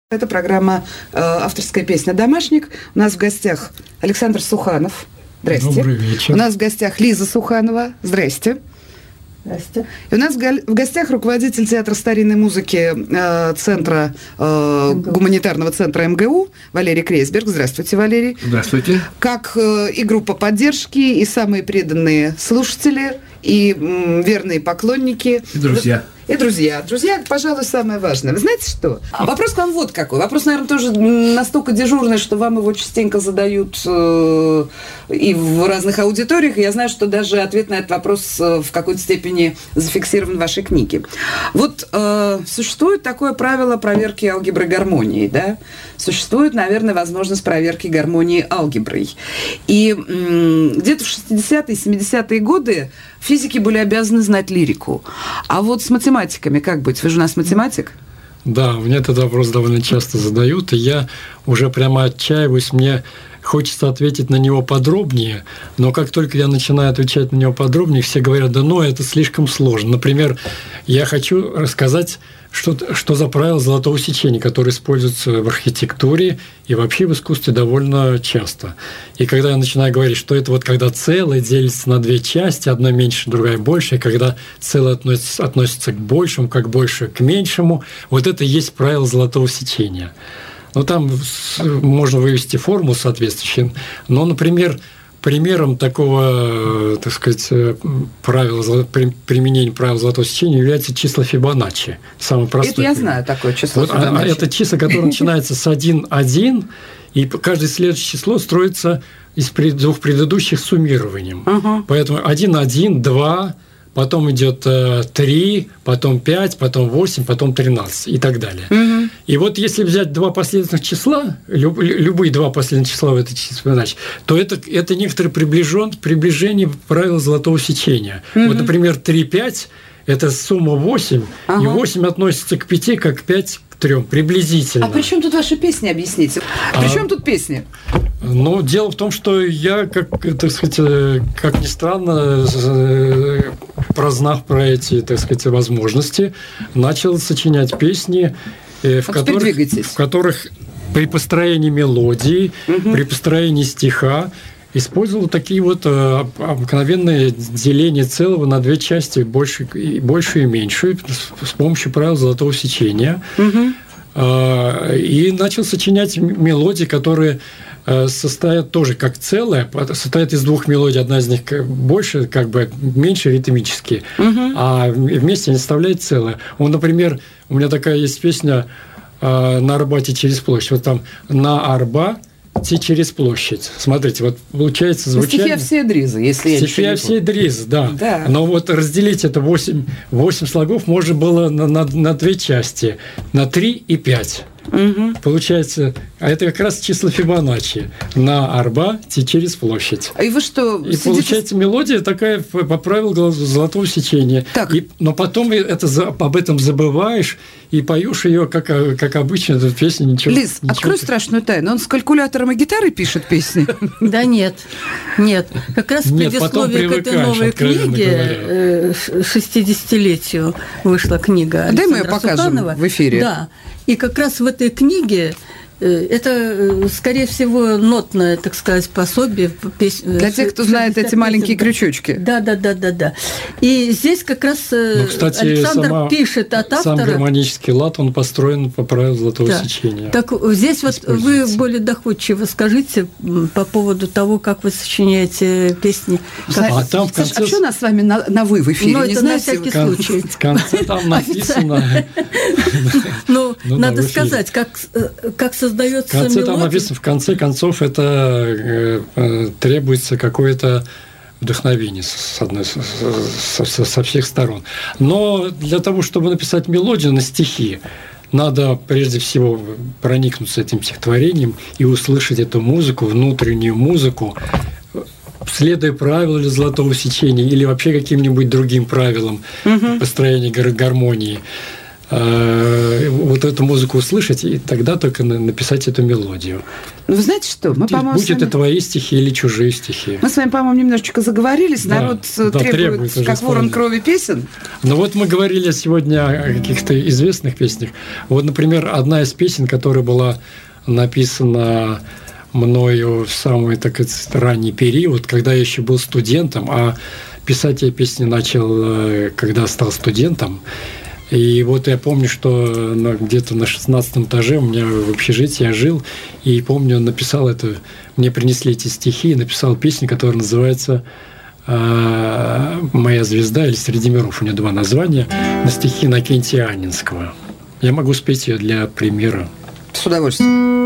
Это программа «Авторская песня «Домашник». У нас в гостях Александр Суханов. Здрасте. Добрый вечер. У нас в гостях Лиза Суханова. Здрасте. Здрасте. И у нас в гостях руководитель театра старинной музыки центра, гуманитарного центра МГУ Валерий Крейсберг. Здравствуйте, Валерий. Здравствуйте. Как и группа поддержки, и самые преданные слушатели, и верные поклонники. И друзья. И друзья. Друзья, пожалуй, самое важное. Вы знаете что? Вопрос к вам вот какой. Вопрос, наверное, тоже настолько дежурный, что вам его частенько задают и в разных аудиториях. Я знаю, что даже ответ на этот вопрос в какой-то степени зафиксирован в вашей книге. Вот существует такое правило проверки алгебры гармонии, да? Существует, наверное, возможность проверки гармонии алгеброй. И где-то в 60-е, 70-е годы физики были обязаны знать лирику. А вот с математиками как быть? Вы же у нас математик? Да, мне этот вопрос довольно часто задают, и я уже прямо отчаиваюсь, мне хочется ответить на него подробнее, но как только я начинаю отвечать на него подробнее, все говорят, да ну, это слишком сложно. Например, я хочу рассказать, что за правило золотого сечения, которое используется в архитектуре и вообще в искусстве довольно часто. И когда я начинаю говорить, что это вот когда целое делится на две части, одна меньше, другая больше, и когда целое относится к большему, как больше к меньшему, вот это и есть правило золотого сечения. Ну, там можно вывести формулу соответствующую, но, например, примером такого, так сказать, применения правил золотого сечения является число Фибоначчи. Самое простое. Это я знаю такое число вот, Фибоначчи. Это число, которое начинается с 1,1, и каждое следующее число строится из двух предыдущих суммированием. Поэтому 1,1, 2, потом идет 3, потом 5, потом 8, потом 13 и так далее. И вот если взять два последовательных числа, любые два последовательных числа в этой числе Фибоначчи, то это некоторое приближение правила золотого сечения. Вот, например, 3, 5 – это сумма 8, и 8 относится к 5, как 5 к 3, приблизительно. А при чем тут ваши песни, объясните? При чем тут песни? Ну, дело в том, что я, так сказать, как ни странно, прознав про эти, так сказать, возможности, начал сочинять песни, в которых при построении мелодии, при построении стиха использовал такие вот обыкновенные деления целого на две части, большую и меньшую, с помощью правил золотого сечения. И начал сочинять мелодии, которые состоят тоже как целое, состоят из двух мелодий, одна из них больше, как бы меньше ритмически, а вместе они составляют целое. Вот, например, у меня такая есть песня «На Арбате через площадь». Вот там «На Арбате через площадь». Смотрите, вот получается звучание... Стихи Овсея-Дриза, если я Стихи Овсея-Дриза, да. Но вот разделить это 8 слогов можно было на две части, на 3 и 5. Получается, а это как раз число Фибоначчи. На Арбате через площадь. И вы что? И получается мелодия такая по правилу золотого сечения. Но потом об этом забываешь и поешь ее, как обычно, эту песню ничего. Лиз, открой страшную тайну. Он с калькулятором и гитарой пишет песни? Да нет. Как раз в предисловии к этой новой книге, 60-летию вышла книга Александра Суханова. Дай мы ее покажем в эфире. Да. И как раз в этой книге это, скорее всего, нотное, так сказать, пособие. Для тех, кто знает эти маленькие крючочки. Да. И здесь как раз кстати, Александр пишет от автора. Сам гармонический лад, он построен по правилу золотого сечения. Так здесь вот вы более доходчиво скажите по поводу того, как вы сочиняете песни. Там в конце... А что у нас с вами на «вы» в эфире? Ну, это на всякий случай. В конце там написано... Ну, надо сказать, как создается в конце там написано, в конце концов, это требуется какое-то вдохновение со всех сторон. Но для того, чтобы написать мелодию на стихи, надо прежде всего проникнуться этим стихотворением и услышать эту музыку, внутреннюю музыку, следуя правилам золотого сечения или вообще каким-нибудь другим правилам построения гармонии. вот эту музыку услышать, и тогда только написать эту мелодию. Ну, вы знаете что? Мы, по-моему, будь это твои стихи или чужие стихи. Мы с вами, по-моему, немножечко заговорились. Да, народ требует как ворон крови песен. Ну вот мы говорили сегодня о каких-то известных песнях. Вот, например, одна из песен, которая была написана мною в самый, так сказать, ранний период, когда я еще был студентом, а писать я песни начал, когда стал студентом. И вот я помню, что где-то на 16 этаже у меня в общежитии я жил, и помню, написал это, мне принесли эти стихи, и написал песню, которая называется «Моя звезда» или «Среди миров». У нее 2 названия, на стихи Иннокентия Анненского. Я могу спеть ее для примера. С удовольствием.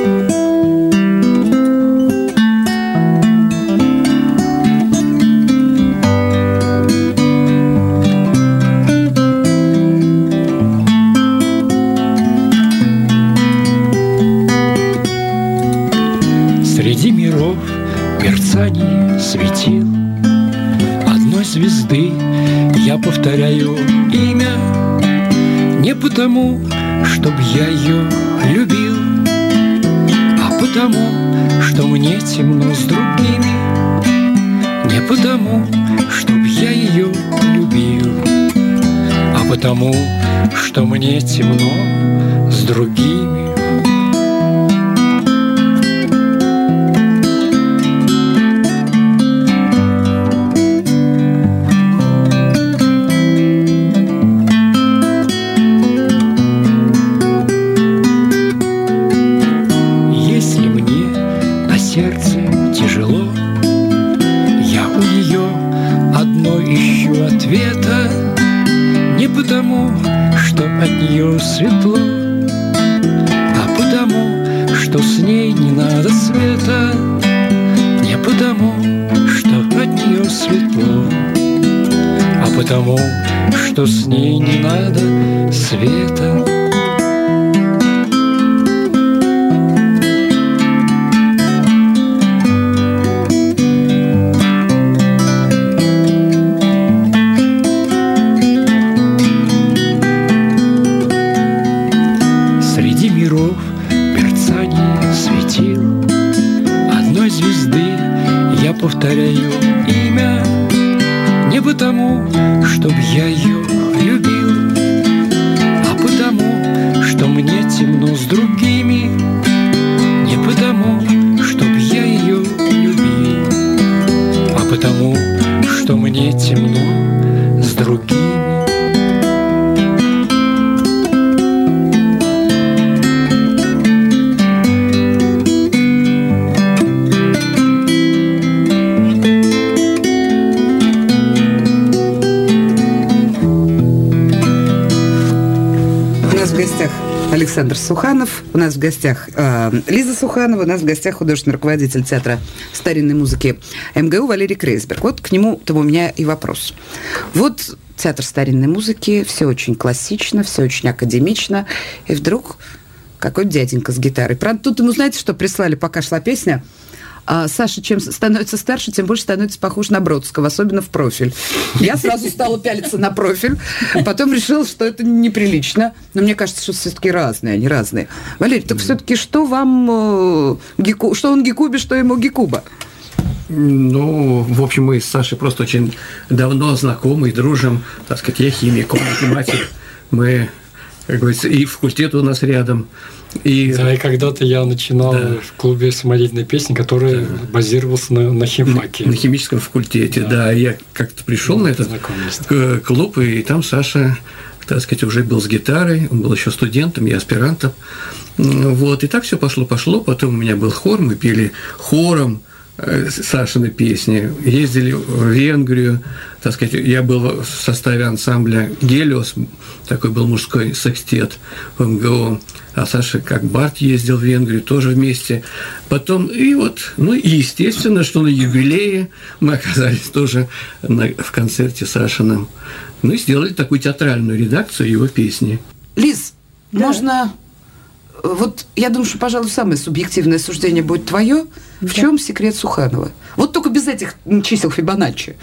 Среди миров мерцание светил одной звезды я повторяю имя не потому, чтоб я ее любил, а потому, что мне темно с другими. Не потому, чтоб я ее любил, а потому, что мне темно с другими. Светло, а потому, что с ней не надо света, не потому, что от нее светло, а потому, что с ней не надо света. Повторяю имя не потому, чтоб я ее любил, а потому, что мне темно с другими. Не потому, чтоб я ее любил, а потому, что мне темно с другими. Александр Суханов, у нас в гостях Лиза Суханова, у нас в гостях художественный руководитель театра старинной музыки МГУ Валерий Крейсберг. Вот к нему-то у меня и вопрос. Вот театр старинной музыки, все очень классично, все очень академично, и вдруг какой-то дяденька с гитарой. Правда, тут ему, знаете, что прислали, пока шла песня? Саша, чем становится старше, тем больше становится похож на Бродского, особенно в профиль. Я сразу стала пялиться на профиль, потом решила, что это неприлично. Но мне кажется, что все-таки разные, они разные. Валерий, так все-таки что вам что он Гекубе, что ему Гекуба? Ну, в общем, мы с Сашей просто очень давно знакомы и дружим. Так сказать, я химик, он математик. Мы, как говорится, и факультет у нас рядом. И когда-то я начинал в клубе самодеятельной песни, который базировался на химфаке. На химическом факультете, да. Я как-то пришел на этот клуб, и там Саша, так сказать, уже был с гитарой, он был еще студентом, я аспирантом. Вот, и так все пошло. Потом у меня был хор, мы пели хором Сашины песни, ездили в Венгрию, так сказать, я был в составе ансамбля «Гелиос», такой был мужской секстет в МГУ, а Саша как бард ездил в Венгрию, тоже вместе. Потом, и вот, ну и естественно, что на юбилее мы оказались тоже в концерте Сашином. Ну и сделали такую театральную редакцию его песни. Лиз, можно... Вот я думаю, что, пожалуй, самое субъективное суждение будет твое. В чем секрет Суханова? Вот только без этих чисел Фибоначчи.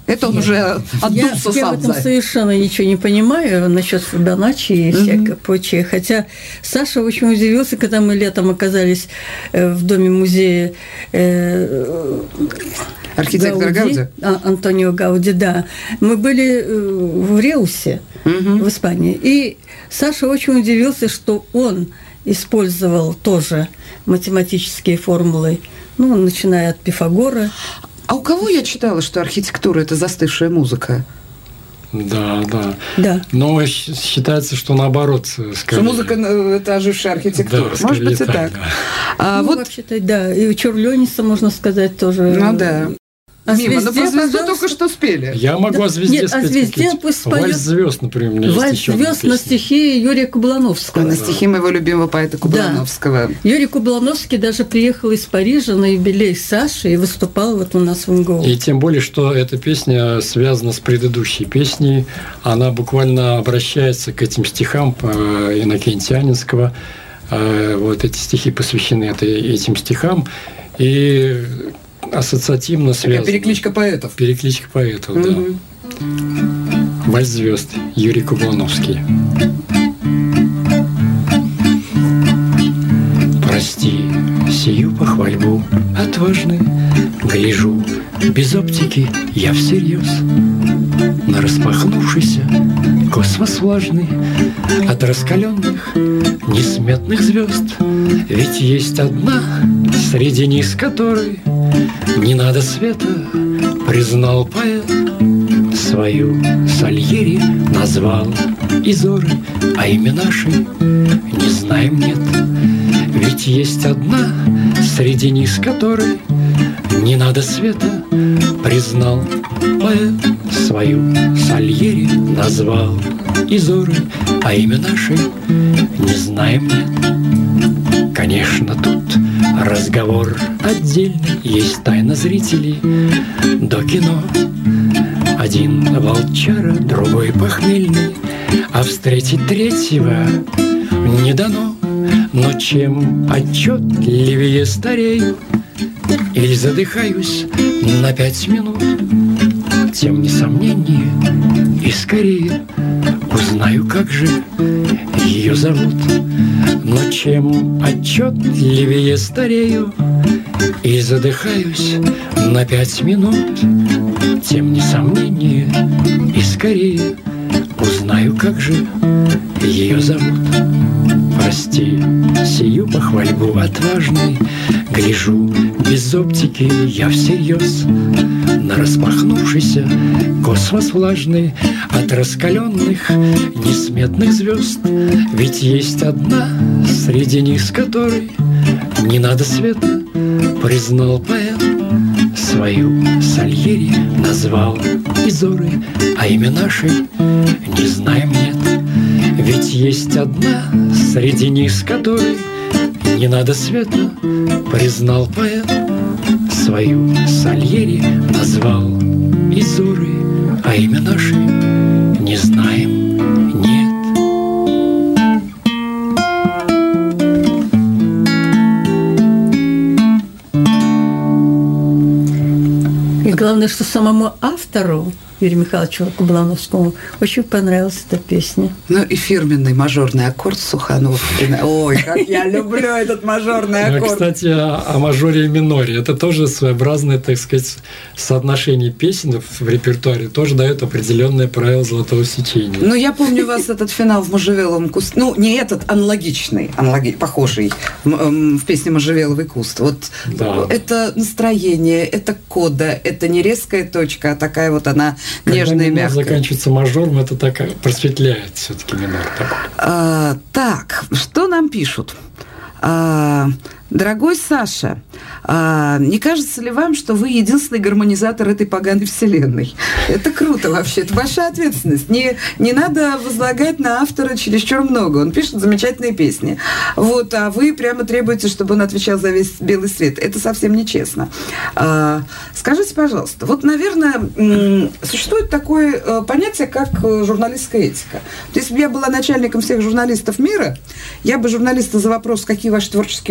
Это он уже отдулся сам. Я в этом совершенно ничего не понимаю насчет Фибоначчи и всякое прочее. Хотя Саша очень удивился, когда мы летом оказались в доме-музея архитектора Гауди. Антонио Гауди, да. Мы были в Реусе, в Испании. И Саша очень удивился, что он использовал тоже математические формулы, начиная от Пифагора. А у кого я читала, что архитектура – это застывшая музыка? Да. Но считается, что наоборот. Скорее. Что музыка – это ожившая архитектура. Да, может быть, и так. Да. Вообще-то, да. И у Чурлёниса, можно сказать, тоже. Да. Мимо, но про звезду только что спели. Я могу о звезде спеть. О звезде пусть споет. Вальс звезд, например, у меня есть еще одна Вальс звезд на стихи Юрия Кублановского. На стихи моего любимого поэта Кублановского. Да. Юрий Кублановский даже приехал из Парижа на юбилей Саши и выступал вот у нас в МГУ. И тем более, что эта песня связана с предыдущей песней. Она буквально обращается к этим стихам Иннокентия Анинского. Вот эти стихи посвящены этим стихам. И ассоциативно связано. Перекличка поэтов. Перекличка поэтов, да. Вальс звезд. Юрий Кублановский. Прости сию похвальбу отважный, гляжу без оптики я всерьез на распахнувшийся космос влажный от раскаленных несметных звезд. Ведь есть одна, среди них которой не надо света, признал поэт. Свою Сальери назвал Изоры, а имя нашей не знаем, нет. Ведь есть одна, среди них которой не надо света, признал поэт. Свою Сальери назвал Изоры, а имя нашей не знаем, нет. Конечно, тут разговор отдельный, есть тайна зрителей до кино. Один волчара, другой похмельный, а встретить третьего не дано. Но чем отчетливее старею или задыхаюсь на 5 минут, тем несомненнее и скорее узнаю, как же ее зовут. Но чем отчетливее старею и задыхаюсь на 5 минут, тем несомненнее и скорее узнаю, как же ее зовут. Прости сию похвальбу отважной, гляжу без оптики я всерьез на распахнувшийся космос влажный от раскаленных несметных звезд. Ведь есть одна, среди них с которой не надо света, признал поэт. Свою Сальери назвал Изоры, а имя нашей не знаем, нет. Ведь есть одна, среди них с которой не надо света, признал поэт. Свою Сальери назвал Изоры, а имя нашей не знаем, нет. И главное, что самому автору Юрию Михайловичу Кублановскому очень понравилась эта песня. Ну и фирменный мажорный аккорд Сухановкина. Ой, как я люблю этот мажорный аккорд. Кстати, о мажоре и миноре. Это тоже своеобразное, так сказать, соотношение песен в репертуаре. Тоже дает определенное правило золотого сечения. Ну, я помню у вас этот финал в «Можжевеловом кусте». Ну, не этот, аналогичный, похожий в песне «Можжевеловый куст». Вот да. Это настроение, это кода, это не резкая точка, а такая вот она нежная и мягкая. Когда заканчивается мажором, это так просветляет все-таки минор такой. Так, что нам пишут? Дорогой Саша, не кажется ли вам, что вы единственный гармонизатор этой поганой вселенной? Это круто вообще, это большая ответственность. Не надо возлагать на автора чересчур много. Он пишет замечательные песни. Вот, а вы прямо требуете, чтобы он отвечал за весь белый свет. Это совсем нечестно. Скажите, пожалуйста, вот, наверное, существует такое понятие, как журналистская этика. Если бы я была начальником всех журналистов мира, я бы журналиста за вопрос, какие ваши творческие планы,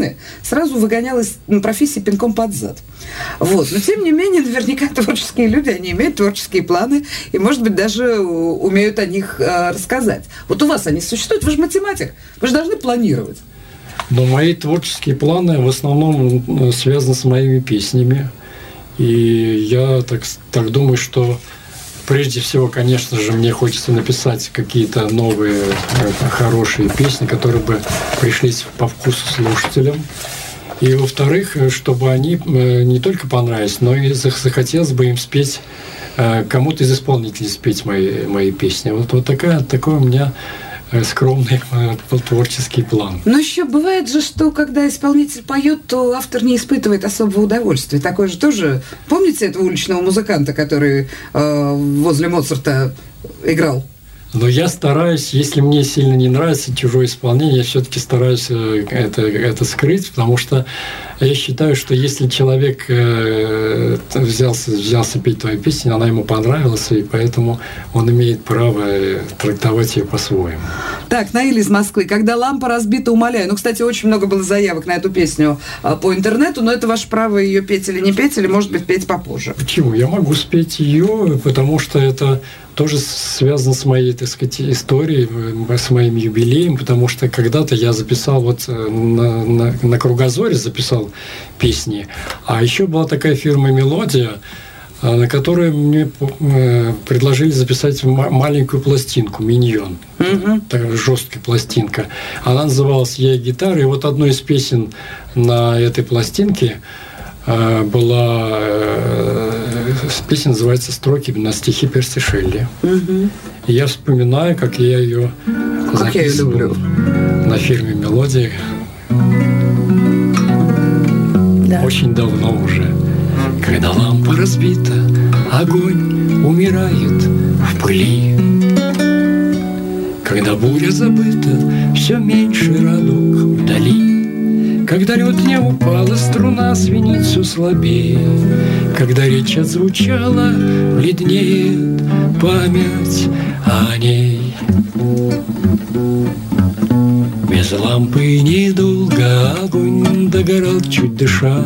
планы, сразу выгонял из профессии пинком под зад. Вот. Но, тем не менее, наверняка творческие люди, они имеют творческие планы и, может быть, даже умеют о них рассказать. Вот у вас они существуют, вы же математик, вы же должны планировать. Но мои творческие планы в основном связаны с моими песнями. И я так думаю, что прежде всего, конечно же, мне хочется написать какие-то новые, хорошие песни, которые бы пришлись по вкусу слушателям. И, во-вторых, чтобы они не только понравились, но и захотелось бы им спеть, кому-то из исполнителей спеть мои песни. Вот такой у меня скромный творческий план. Но еще бывает же, что когда исполнитель поет, то автор не испытывает особого удовольствия. Такое же тоже. Помните этого уличного музыканта, который возле Моцарта играл? Но я стараюсь, если мне сильно не нравится чужое исполнение, я все-таки стараюсь это скрыть, потому что я считаю, что если человек взялся петь твою песню, она ему понравилась, и поэтому он имеет право трактовать ее по-своему. Так, Наиль из Москвы. Когда лампа разбита, умоляю. Ну, кстати, очень много было заявок на эту песню по интернету, но это ваше право ее петь или не петь, или, может быть, петь попозже. Почему? Я могу спеть ее, потому что это тоже связано с моей, так сказать, историей, с моим юбилеем, потому что когда-то я записал на Кругозоре записал песни, а еще была такая фирма «Мелодия», на которой мне предложили записать маленькую пластинку «Миньон». Такая жесткая пластинка. Она называлась «Я и гитара», и вот одной из песен на этой пластинке была песня, называется «Строки на стихи Перси Шелли». И я вспоминаю, как я ее записывал на фирме «Мелодия». Да. Очень давно уже. Когда лампа разбита, огонь умирает в пыли. Когда буря забыта, все меньше радуг вдали. Когда лед не упала, струна звенит все слабее. Когда речь отзвучала, бледнеет память о ней. Без лампы недолго огонь догорал, чуть дыша.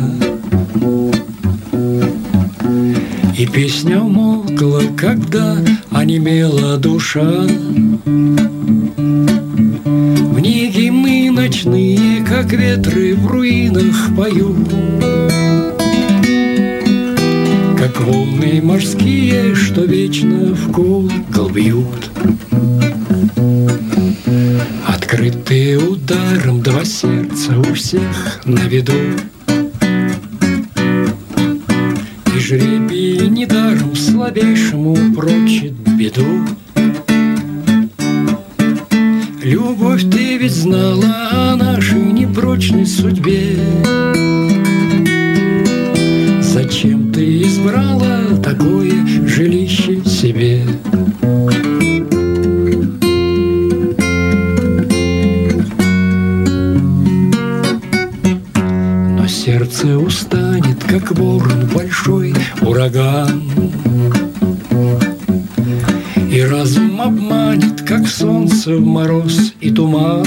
И песня умолкла, когда онемела душа. В ней гимны ночные, как ветры в руинах поют, как волны морские, что вечно в колокол бьют. Открытые ударом два сердца у всех на виду, и жребий недаром слабейшему прочит беду. Любовь, ты ведь знала о нашей непрочной судьбе. Зачем ты избрала такое жилище себе? Но сердце устанет, как ворон большой ураган, и разум обманет, как солнце в мороз и туман.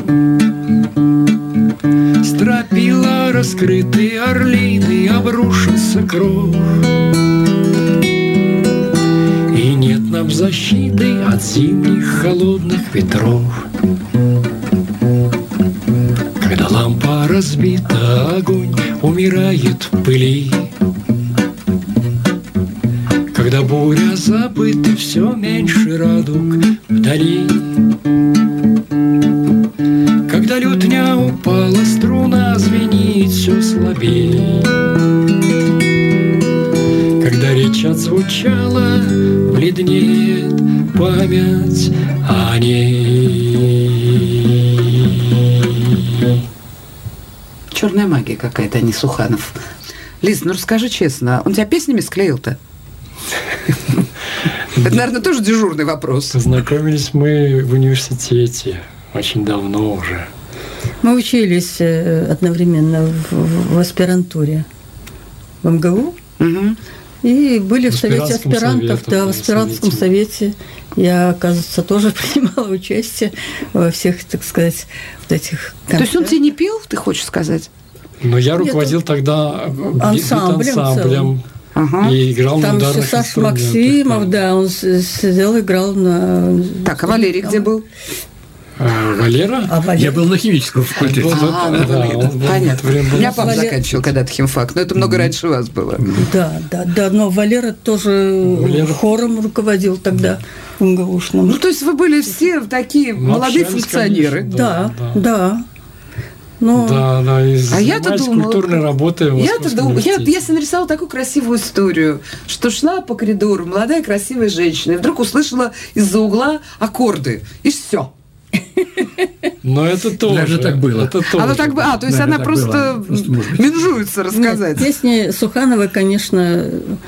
Стропила раскрытые орлины, обрушился кров, и нет нам защиты от зимних холодных ветров. Когда лампа разбита, огонь умирает в пыли. Когда буря забыта, все меньше радуг вдали. Когда лютня упала, струна звенит все слабее. Когда речь отзвучала, бледнеет память о ней. Черная магия какая-то, а не Суханов. Лиз, ну расскажи честно, он тебя песнями склеил-то? Это, наверное, тоже дежурный вопрос. Познакомились мы в университете очень давно уже. Мы учились одновременно в аспирантуре в МГУ. И были в Совете аспирантов, да, в аспирантском совете. Я, оказывается, тоже принимала участие во всех, так сказать, вот этих концертах. То есть он тебе не пел, ты хочешь сказать? Но я руководил тогда ансамблем. И играл там на ударных инструментах. Там Саша Максимов, да, он сидел, играл на... Так, а Валерий где был? Валера? Я был на химическом факультете. Понятно. Я папа заканчивал когда-то химфак, но это много раньше вас было. Да, но Валера тоже хором руководил тогда в МГУшном. Ну, то есть вы были все такие молодые функционеры. Да. Но... Да, и я-то думала, культурной работой. Я себе нарисовала такую красивую историю, что шла по коридору молодая красивая женщина, и вдруг услышала из-за угла аккорды, и все. Но это тоже. Даже так было. То есть она просто менжуется рассказать. Нет, песни Сухановой, конечно,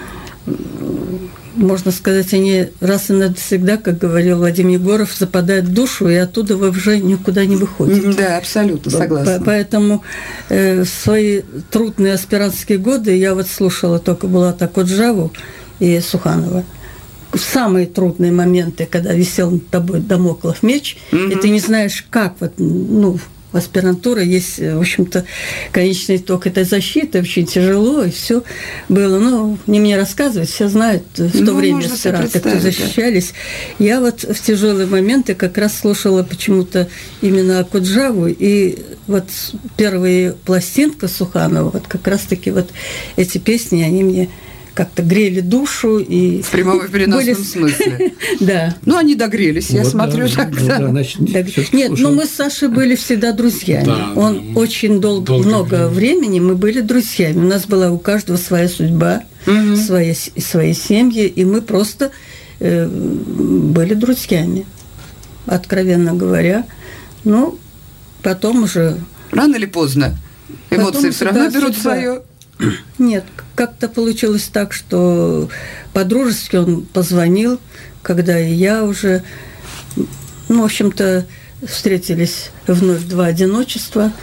можно сказать, они раз и навсегда, как говорил Вадим Егоров, западают в душу, и оттуда вы уже никуда не выходите. Да, абсолютно согласна. Поэтому в свои трудные аспирантские годы я вот слушала только Булата Коджаву и Суханова. В самые трудные моменты, когда висел над тобой дамоклов меч, и ты не знаешь, как аспирантура есть, в общем-то, конечный итог этой защиты, очень тяжело, и все было. Не мне рассказывать, все знают в то время аспиранты, кто защищались. Да. Я вот в тяжелые моменты как раз слушала почему-то именно Акуджаву, и вот первая пластинка Суханова, вот как раз-таки вот эти песни, они мне как-то грели душу. И в прямом и переносном смысле. Да. Они догрелись, я смотрю тогда. Нет, мы с Сашей были всегда друзьями. Он очень много времени, мы были друзьями. У нас была у каждого своя судьба, свои семьи, и мы просто были друзьями, откровенно говоря. Потом уже... Рано или поздно эмоции все равно берут свое. Нет, как-то получилось так, что по-дружески он позвонил, когда и я уже, в общем-то, встретились вновь два одиночества.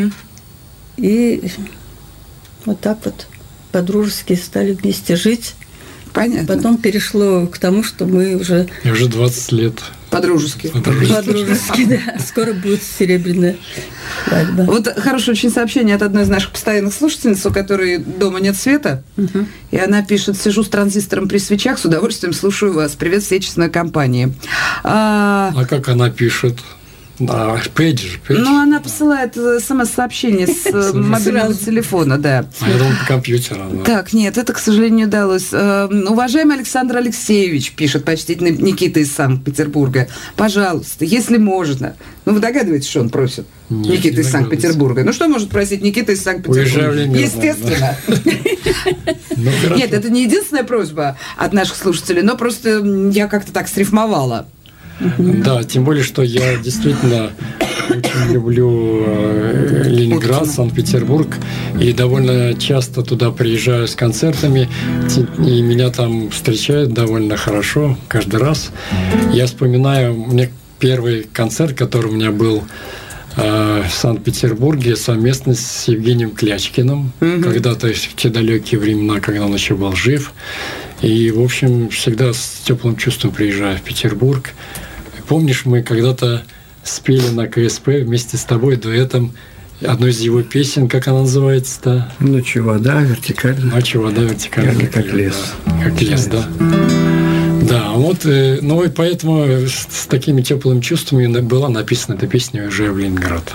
И вот так вот по-дружески стали вместе жить. Понятно. Потом перешло к тому, что мы уже... И уже 20 лет. По-дружески. По-дружески, да. Скоро будет серебряная свадьба. Вот хорошее очень сообщение от одной из наших постоянных слушательниц, у которой дома нет света. И она пишет: сижу с транзистором при свечах, с удовольствием слушаю вас. Привет всей честной компании. А как она пишет? Пейджер. Она посылает СМС-сообщение с мобильного телефона, да. Я думал, по компьютеру. Да. Так, нет, это, к сожалению, не удалось. Уважаемый Александр Алексеевич, пишет почтительный Никита из Санкт-Петербурга, пожалуйста, если можно. Вы догадываетесь, что он просит? Никита из Санкт-Петербурга. Что может просить Никита из Санкт-Петербурга? Естественно. Нет, это не единственная просьба от наших слушателей, но просто я как-то так срифмовала. Да, тем более, что я действительно очень люблю Ленинград, Санкт-Петербург, и довольно часто туда приезжаю с концертами, и меня там встречают довольно хорошо каждый раз. Я вспоминаю, мне первый концерт, который у меня был в Санкт-Петербурге совместно с Евгением Клячкиным, когда-то в те далекие времена, когда он еще был жив. И, в общем, всегда с теплым чувством приезжаю в Петербург. Помнишь, мы когда-то спели на КСП вместе с тобой дуэтом одну из его песен, как она называется-то? «Ночи вода вертикально». «Ночи вода вертикально». Как лес. Да. Как лес, да. Да, вот, и поэтому с такими теплыми чувствами была написана эта песня «Уезжаю в Ленинград».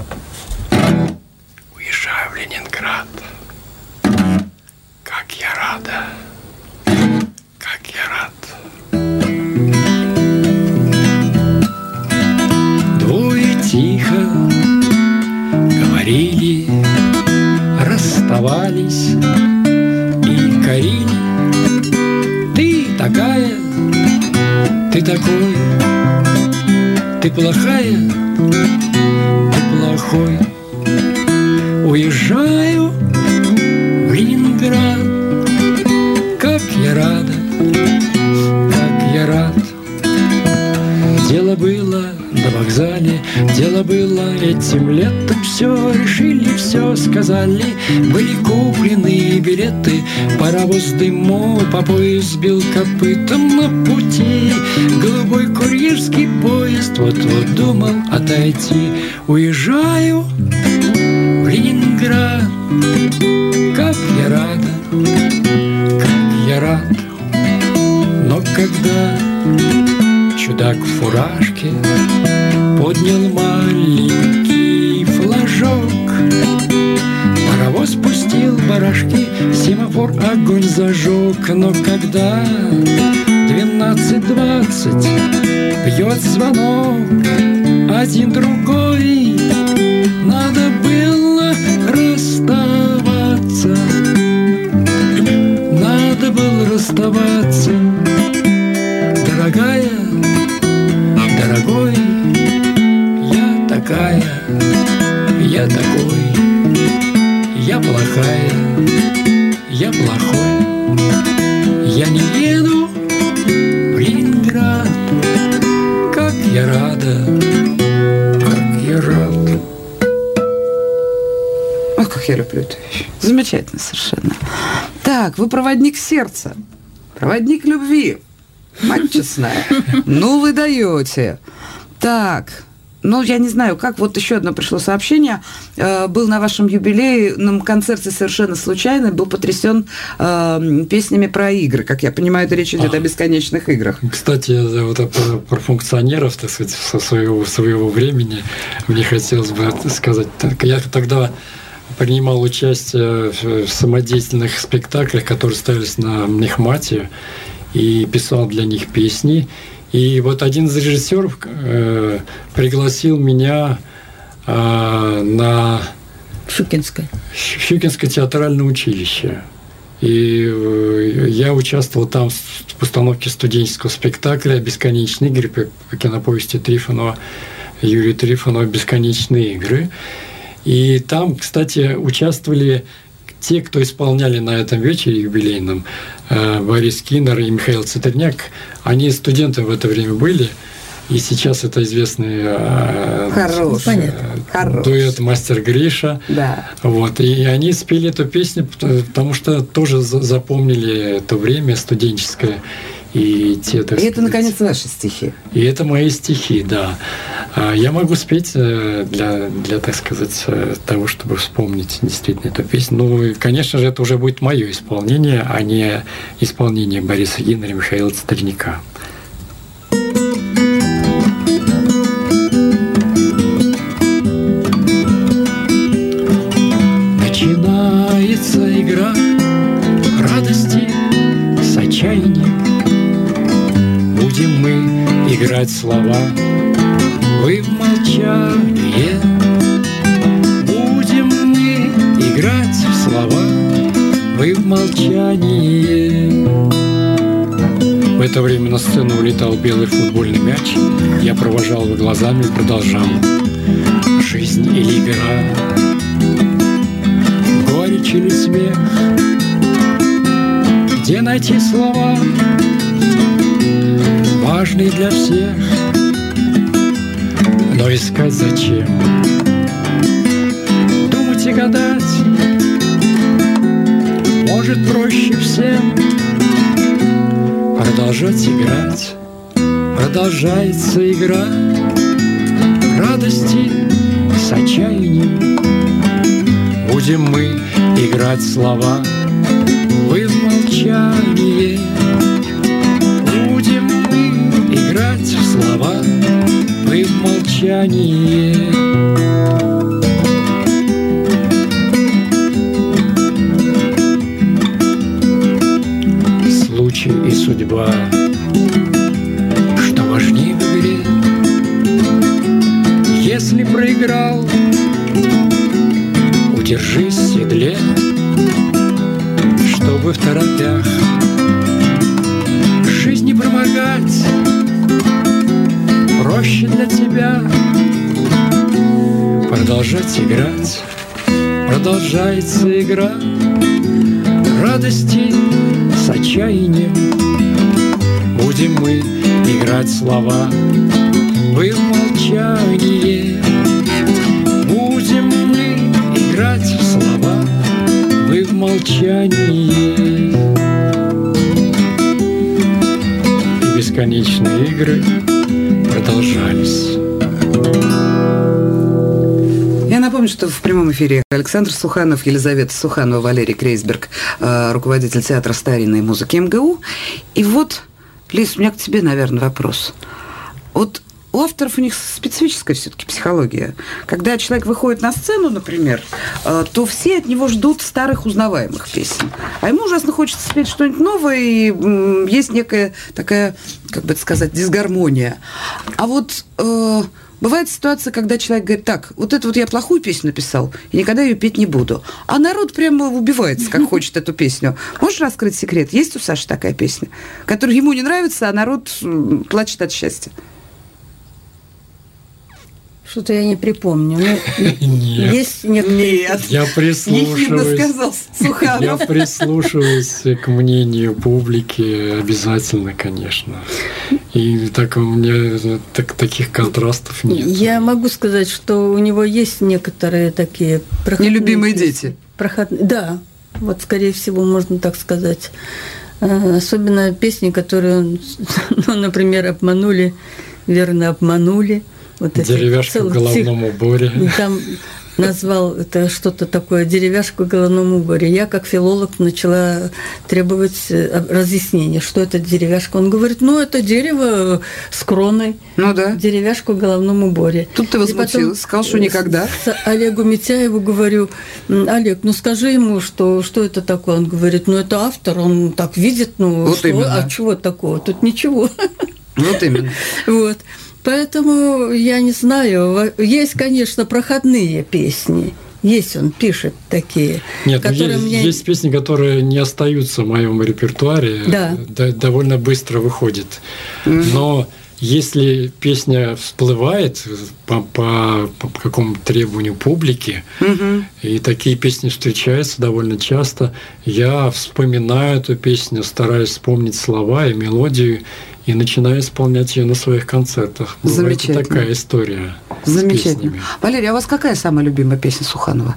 Уезжаю в Ленинград. Как я рада. Как я рад. Двое тихо говорили, расставались и корили. Ты такая, ты такой, ты плохая, ты плохой. Уезжаю в Ленинград. Как я рада, как я рад. Дело было на вокзале, дело было этим летом все, решили все, сказали. Были куплены билеты, паровоз дыму по пояс бил копытом на пути. Голубой курьерский поезд вот-вот думал отойти. Уезжаю в Ленинград, как я рада, как я рад. Но когда чудак в фуражке поднял маленький флажок, паровоз пустил барашки, семафор огонь зажег. Но когда 12:20 бьет звонок, один другой, надо было расставаться, надо было расставаться. Дорогая, дорогой, я такая, я такой, я плохая, я плохой. Я не еду в Ленинград, как я рада, как я рад. Ох, как я люблю эту вещь. Замечательно совершенно. Так, вы проводник сердца, проводник любви. Мать честная. Ну, вы даете. Так, ну, я не знаю, как. Вот еще одно пришло сообщение. Был на вашем юбилейном концерте совершенно случайно, был потрясен песнями про игры. Как я понимаю, это речь идет о бесконечных играх. Кстати, вот про функционеров, так сказать, со своего времени мне хотелось бы сказать. Я тогда принимал участие в самодеятельных спектаклях, которые ставились на Мехмате, и писал для них песни. И вот один из режиссеров пригласил меня на Щукинское театральное училище. И я участвовал там в постановке студенческого спектакля «Бесконечные игры» по киноповести Трифонова, Юрия Трифонова «Бесконечные игры». И там, кстати, участвовали те, кто исполняли на этом вечере юбилейном, Борис Кинер и Михаил Цитарняк, они студенты в это время были, и сейчас это известный дуэт «Мастер Гриша». Да. Вот, и они спели эту песню, потому что тоже запомнили то время студенческое. И это, наконец, ваши стихи. И это мои стихи, да. Я могу спеть для, так сказать, того, чтобы вспомнить действительно эту песню. Ну, конечно же, это уже будет мое исполнение, а не исполнение Бориса Кинера и Михаила Цитарняка. Начинается игра радости с отчаянием. Будем мы играть слова, вы в молчании. Будем мы играть в слова, вы в молчании. В это время на сцену улетал белый футбольный мяч. Я провожал его глазами и продолжал. Жизнь или игра, горечь или смех, где найти слова, важный для всех, но искать зачем? Думать и гадать, может, проще всем продолжать играть. Продолжается игра радости с отчаянием. Будем мы играть слова, вы в молчании. Будем играть в слова, вы в молчании. Случай и судьба, что важнее в игре? Если проиграл, удержись в седле, чтобы в торопях жизни проморгать. Проще для тебя продолжать играть. Продолжается игра радости с отчаянием. Будем мы играть слова, вы в молчании. Будем молчание, и бесконечные игры продолжались. Я напомню, что в прямом эфире Александр Суханов, Елизавета Суханова, Валерий Крейсберг, руководитель театра старинной музыки МГУ. И вот, Лиз, у меня к тебе, наверное, вопрос. Вот у авторов у них специфическая все-таки психология. Когда человек выходит на сцену, например, то все от него ждут старых узнаваемых песен. А ему ужасно хочется спеть что-нибудь новое, и есть некая такая, как бы это сказать, дисгармония. А вот бывает ситуация, когда человек говорит: так, вот эту вот я плохую песню написал, и никогда ее петь не буду. А народ прямо убивается, как хочет эту песню. Можешь раскрыть секрет? Есть у Саши такая песня, которая ему не нравится, а народ плачет от счастья? Что-то я не припомню. Нет. Есть некоторые... Нет. Я прислушиваюсь. Сказал Суханов. Я прислушиваюсь к мнению публики обязательно, конечно. И так у меня таких контрастов нет. Я могу сказать, что у него есть некоторые такие проходные Нелюбимые песни. дети. Да, вот скорее всего можно так сказать. Особенно песни, которые, например, обманули, верно обманули. Вот «Деревяшка в головном уборе». Там назвал это что-то такое «Деревяшку в головном уборе». Я, как филолог, начала требовать разъяснения, что это деревяшка. Он говорит: ну, это дерево с кроной. Ну да. Деревяшку в головном уборе. Тут ты возмутилась, сказал, что никогда. Олегу Митяеву говорю: Олег, ну скажи ему, что это такое. Он говорит: ну, это автор, он так видит, ну, вот что, именно. А чего такого? Тут ничего. Вот именно. Вот. Поэтому я не знаю. Есть, конечно, проходные песни. Есть, он пишет такие. Нет, есть песни, которые не остаются в моем репертуаре. Да. Довольно быстро выходят. Но если песня всплывает по какому-то требованию публики, и такие песни встречаются довольно часто, я вспоминаю эту песню, стараюсь вспомнить слова и мелодию, и начинаю исполнять ее на своих концертах. Замечательно. Это такая история. Замечательно. Валерий, а у вас какая самая любимая песня Суханова?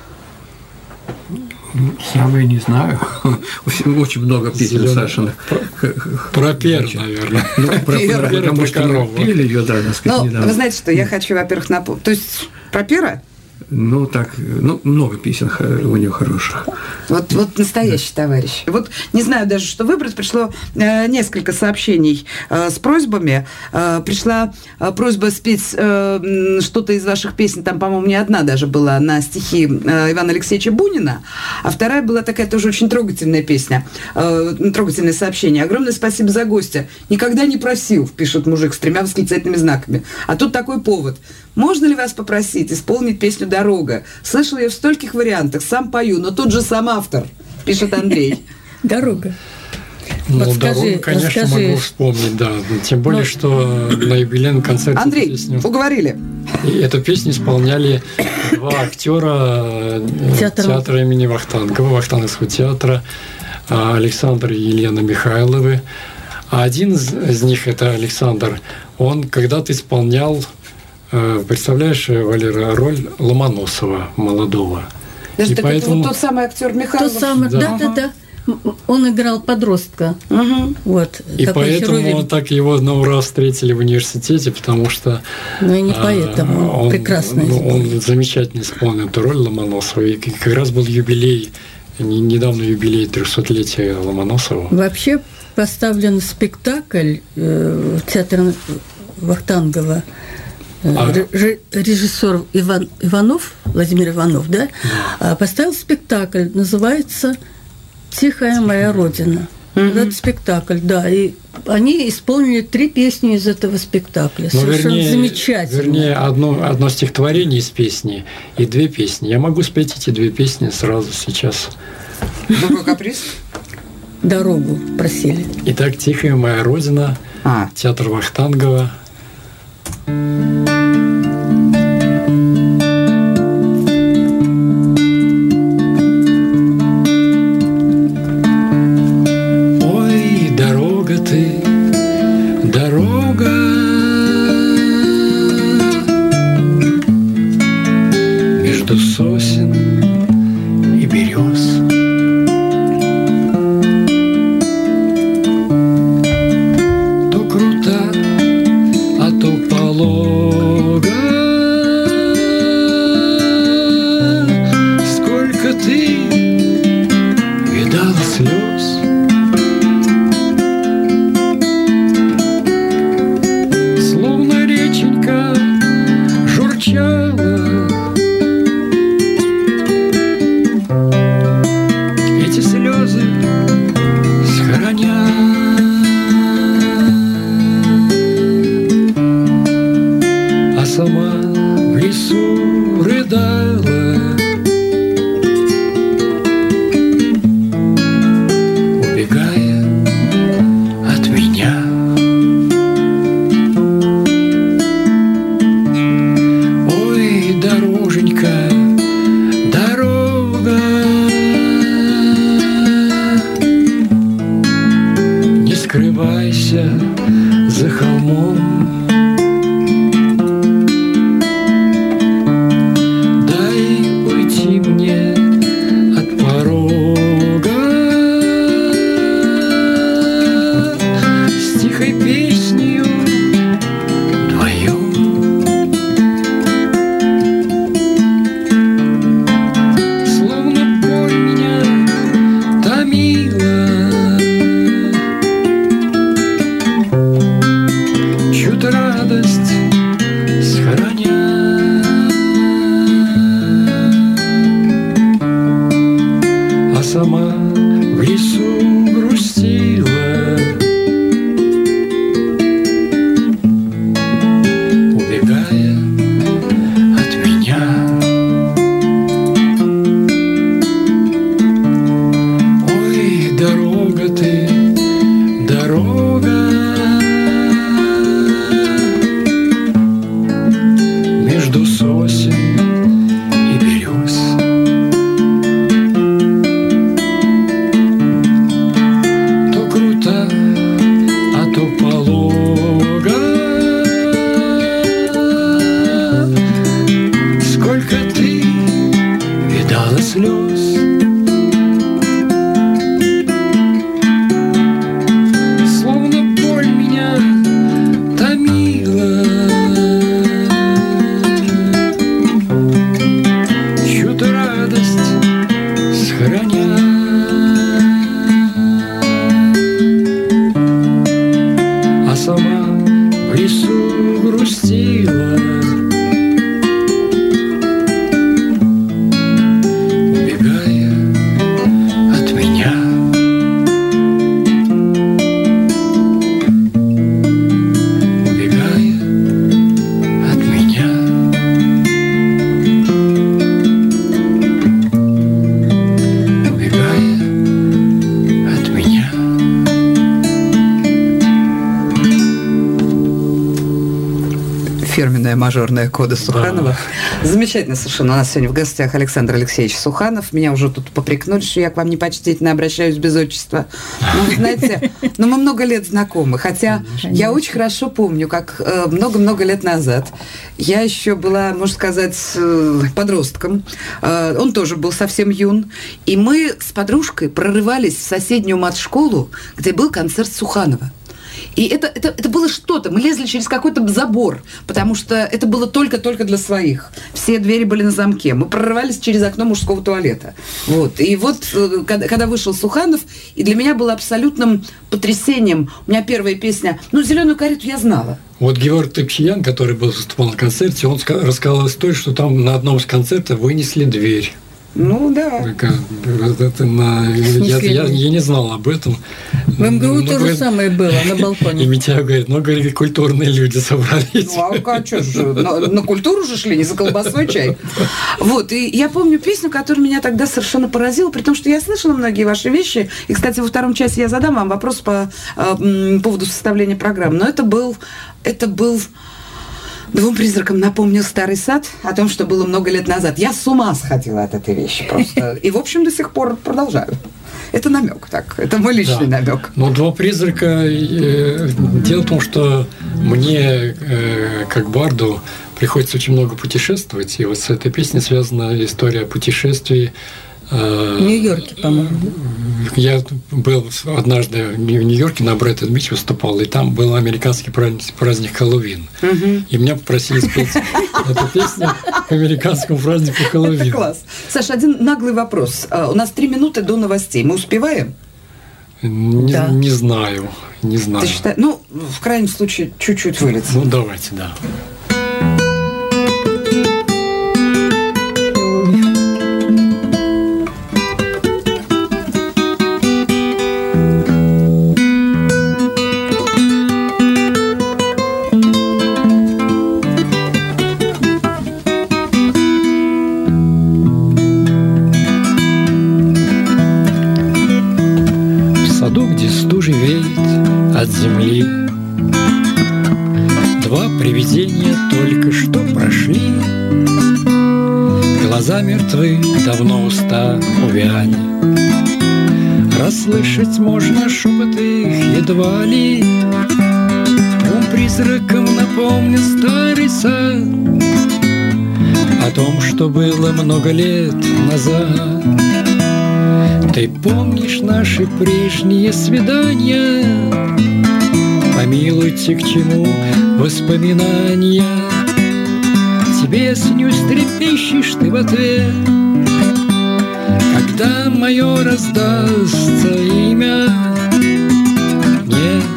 Самое не знаю. Очень много песен Сашиных. Про пер, наверное. Потому что мы пели ее, да, так сказать, недавно. Вы знаете что, я хочу, во-первых, напомнить. То есть про пера? Ну, так, много песен у нее хороших. Вот настоящий товарищ. Вот не знаю даже, что выбрать. Пришло несколько сообщений с просьбами. Пришла просьба спеть что-то из ваших песен. Там, по-моему, не одна даже была на стихи Ивана Алексеевича Бунина. А вторая была такая тоже очень трогательная песня. Трогательное сообщение. Огромное спасибо за гостя. Никогда не просил, пишет мужик с 3 восклицательными знаками. А тут такой повод. Можно ли вас попросить исполнить песню «Дорога»? Слышал я в стольких вариантах, сам пою, но тут же сам автор, пишет Андрей. «Дорога». Ну, вот «Дорогу», конечно, могу вспомнить, да. Тем более, что на юбилейном концерте... Андрей, уговорили. Эту песню исполняли 2 актера театра имени Вахтангова, Вахтанговского театра, Александр и Елена Михайловы. А один из них, это Александр, он когда-то исполнял, представляешь, Валера, роль Ломоносова молодого. Даже и так поэтому... это вот тот самый актер Михайлов? Тот самый, да. Он играл подростка. Вот, и поэтому так его на ура встретили в университете, потому что... Ну и не поэтому, он прекрасно исполнил. Он замечательно исполнил эту роль Ломоносова. И как раз был юбилей, недавно юбилей 300-летия Ломоносова. Вообще поставлен спектакль театра Вахтангова. Режиссер Иванов, Владимир Иванов, да, поставил спектакль, называется «Тихая моя родина». Этот спектакль, да, и они исполнили 3 песни из этого спектакля. Совершенно замечательно. Вернее, одно стихотворение из песни и 2 песни. Я могу спеть эти 2 песни сразу сейчас. Какой каприз? «Дорогу» просили. Итак, «Тихая моя родина», театр Вахтангова. Ой, дорога ты, дорога, между сосен и берез. скрылся за холмом. Дай уйти мне от порога с тихой песнею вдвоем. Словно боль меня томила, чью-то радость схороня. А сама в лесу грустила, убегая от меня. Ой, дорога ты, дорога, между сосен и берез. То круто, а то полога. Сколько ты видала слез. Словно боль меня томила, чью-то радость схороня. А сама в лесу грустила, убегая от меня. Убегая от меня. Убегая от меня. Фирменная мажорная кода Суханова. Замечательно совершенно. У нас сегодня в гостях Александр Алексеевич Суханов. Меня уже тут попрекнули, что я к вам непочтительно обращаюсь без отчества. Но, вы знаете, мы много лет знакомы. Хотя я очень хорошо помню, как много-много лет назад я еще была, можно сказать, подростком. Он тоже был совсем юн. И мы с подружкой прорывались в соседнюю мат-школу, где был концерт Суханова. И это было что-то. Мы лезли через какой-то забор, потому что это было только для своих. Все двери были на замке. Мы прорывались через окно мужского туалета. Вот. И вот, когда вышел Суханов, и для меня было абсолютным потрясением. У меня первая песня, «Зеленую карету» я знала. Вот Георг Топчиян, который выступал на концерте, он рассказал историю, что там на одном из концертов вынесли дверь. Ну, да. Я не знал об этом. В МГУ то же самое было, на балконе. И Митя говорит, говорили, культурные люди собрались. А что же, на культуру же шли, не за колбасой чай. Вот, и я помню песню, которая меня тогда совершенно поразила, при том, что я слышала многие ваши вещи. И, кстати, во втором часе я задам вам вопрос по поводу составления программ. Но это был «Двум призракам напомнил старый сад» о том, что было много лет назад. Я с ума сходила от этой вещи просто. И, в общем, до сих пор продолжаю. Это намек, так. Это мой личный намек. Но «Два призрака». Дело в том, что мне, как барду, приходится очень много путешествовать. И вот с этой песней связана история путешествий. В Нью-Йорке, по-моему. Я был однажды в Нью-Йорке, на Бреттон-Бич выступал, и там был американский праздник Хэллоуин. И меня попросили спеть эту песню к американскому празднику Хэллоуин. Это класс. Саша, один наглый вопрос. У нас 3 минуты до новостей. Мы успеваем? Не знаю. Ты считаешь? В крайнем случае, чуть-чуть вылиться. Давайте, да. От земли 2 привидения только что прошли. Глаза мертвы, давно уста увяли. Расслышать можно шепот их едва ли. Двум призракам напомню старый сад о том, что было много лет назад. Ты помнишь наши прежние свидания? Помилуйте, к чему воспоминания. Тебе снюсь, трепещешь ты в ответ, когда мое раздастся имя. Нет,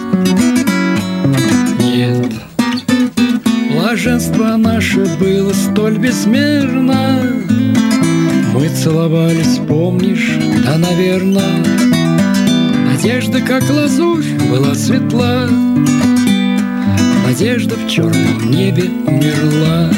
нет, блаженство наше было столь безмерно. Мы целовались, помнишь, да, наверное. Надежда, как лазурь, была светла. Надежда в черном небе умерла.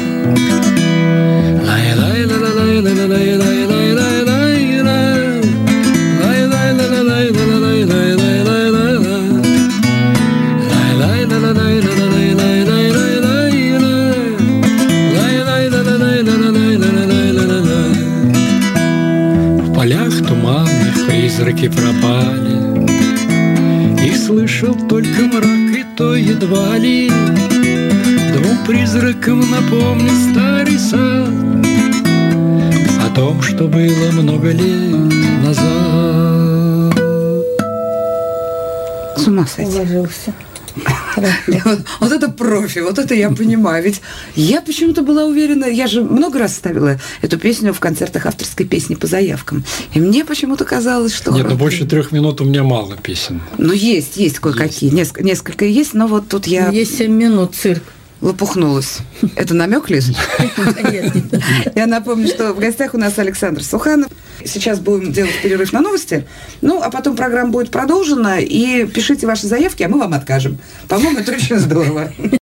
В полях туманных призраки пропали, и слышал только мрак, и то едва ли. Двум призракам напомню старый сад о том, что было много лет назад. С ума сойти. Уложился. Вот это профи, вот это я понимаю. Ведь я почему-то была уверена, я же много раз ставила эту песню в концертах авторской песни по заявкам. И мне почему-то казалось, что... Нет, но больше 3 минут у меня мало песен. Ну, есть кое-какие. Несколько есть, но вот тут я... Есть 7 минут цирк. Лопухнулась. Это намек, Лиз? Я напомню, что в гостях у нас Александр Суханов. Сейчас будем делать перерыв на новости. Ну, а потом программа будет продолжена. И пишите ваши заявки, а мы вам откажем. По-моему, это очень здорово.